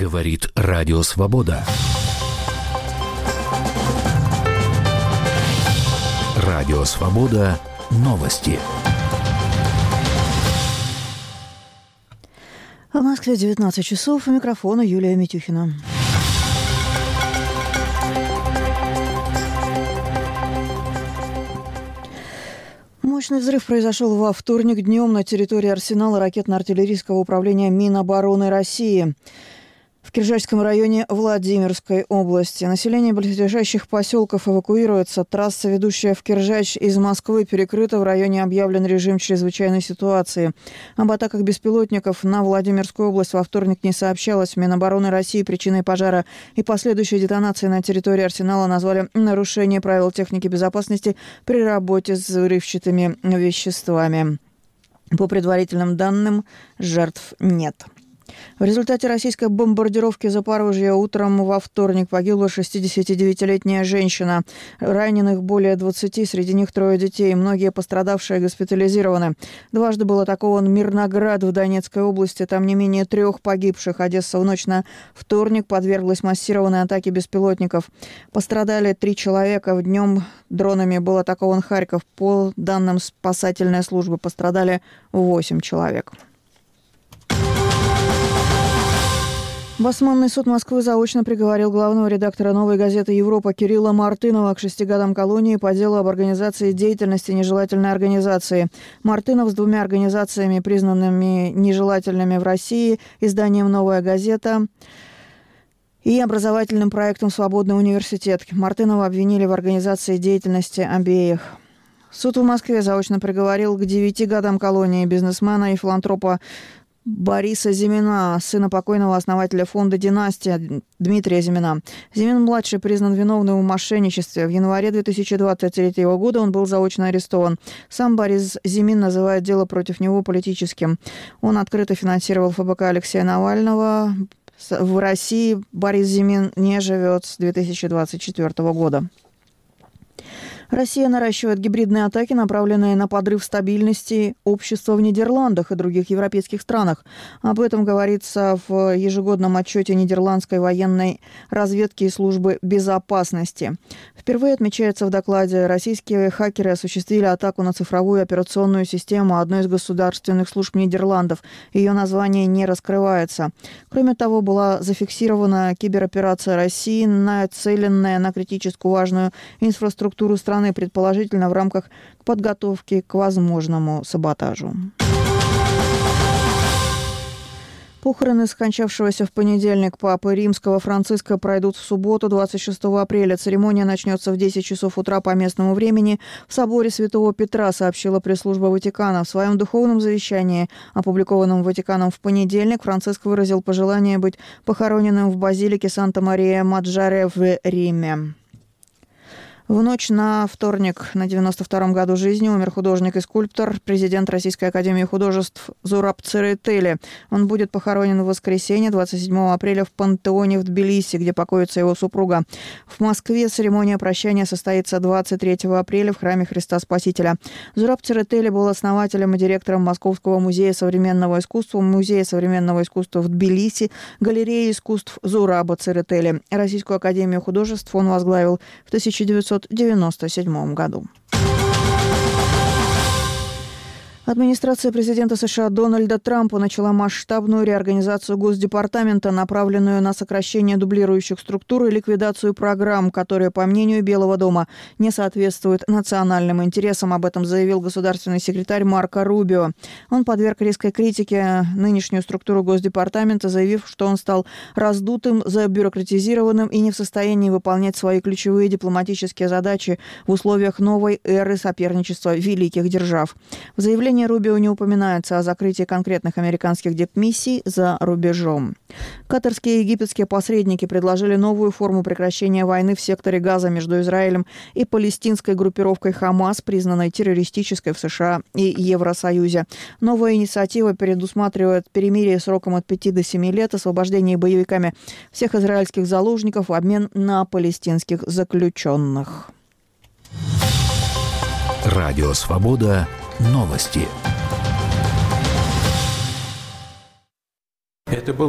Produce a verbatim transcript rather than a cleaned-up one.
Говорит Радио Свобода. Радио Свобода. Новости. В Москве девятнадцать часов. У микрофона Юлия Митюхина. Мощный взрыв произошел во вторник днем на территории арсенала ракетно-артиллерийского управления Минобороны России в Киржачском районе Владимирской области. Население близлежащих поселков эвакуируется. Трасса, ведущая в Киржач из Москвы, перекрыта. В районе объявлен режим чрезвычайной ситуации. Об атаках беспилотников на Владимирскую область во вторник не сообщалось. В Минобороны России причиной пожара и последующей детонации на территории арсенала назвали нарушение правил техники безопасности при работе с взрывчатыми веществами. По предварительным данным, жертв нет. В результате российской бомбардировки Запорожья утром во вторник погибла шестидесятидевятилетняя женщина. Раненых более двадцати, среди них трое детей. Многие пострадавшие госпитализированы. Дважды был атакован Мирноград в Донецкой области. Там не менее трех погибших. Одесса в ночь на вторник подверглась массированной атаке беспилотников. Пострадали три человека. Днем дронами был атакован Харьков. По данным спасательной службы пострадали восемь человек. Басманный суд Москвы заочно приговорил главного редактора «Новой газеты Европа» Кирилла Мартынова к шести годам колонии по делу об организации деятельности нежелательной организации. Мартынов с двумя организациями, признанными нежелательными в России, изданием «Новая газета» и образовательным проектом «Свободный университет». Мартынова обвинили в организации деятельности обеих. Суд в Москве заочно приговорил к девяти годам колонии бизнесмена и филантропа Бориса Зимина, сына покойного основателя фонда «Династия» Дмитрия Зимина. Зимин-младший признан виновным в мошенничестве. В январе две тысячи двадцать третьего года он был заочно арестован. Сам Борис Зимин называет дело против него политическим. Он открыто финансировал ФБК Алексея Навального. В России Борис Зимин не живет с две тысячи двадцать четвёртого года. Россия наращивает гибридные атаки, направленные на подрыв стабильности общества в Нидерландах и других европейских странах. Об этом говорится в ежегодном отчете Нидерландской военной разведки и службы безопасности. Впервые отмечается в докладе, российские хакеры осуществили атаку на цифровую операционную систему одной из государственных служб Нидерландов. Ее название не раскрывается. Кроме того, была зафиксирована кибероперация России, нацеленная на критически важную инфраструктуру страны, предположительно в рамках подготовки к возможному саботажу. Похороны скончавшегося в понедельник папы Римского Франциска пройдут в субботу, двадцать шестого апреля. Церемония начнется в десять часов утра по местному времени в соборе Святого Петра, сообщила пресс-служба Ватикана. В своем духовном завещании, опубликованном Ватиканом в понедельник, Франциск выразил пожелание быть похороненным в базилике Санта-Мария-Маджоре в Риме. В ночь на вторник, на девяносто втором году жизни, умер художник и скульптор, президент Российской академии художеств Зураб Церетели. Он будет похоронен в воскресенье, двадцать седьмого апреля, в пантеоне в Тбилиси, где покоится его супруга. В Москве церемония прощания состоится двадцать третьего апреля в храме Христа Спасителя. Зураб Церетели был основателем и директором Московского музея современного искусства, Музея современного искусства в Тбилиси, галереи искусств Зураба Церетели. Российскую академию художеств он возглавил в тысяча девятьсот девяносто седьмом году. Администрация президента США Дональда Трампа начала масштабную реорганизацию Госдепартамента, направленную на сокращение дублирующих структур и ликвидацию программ, которые, по мнению Белого дома, не соответствуют национальным интересам. Об этом заявил государственный секретарь Марко Рубио. Он подверг резкой критике нынешнюю структуру Госдепартамента, заявив, что он стал раздутым, забюрократизированным и не в состоянии выполнять свои ключевые дипломатические задачи в условиях новой эры соперничества великих держав. В заявлении Рубио не упоминается о закрытии конкретных американских дипмиссий за рубежом. Катарские и египетские посредники предложили новую форму прекращения войны в секторе Газа между Израилем и палестинской группировкой Хамас, признанной террористической в США и Евросоюзе. Новая инициатива предусматривает перемирие сроком от пяти до семи лет, освобождение боевиками всех израильских заложников в обмен на палестинских заключенных. Радио Свобода. Новости. Это был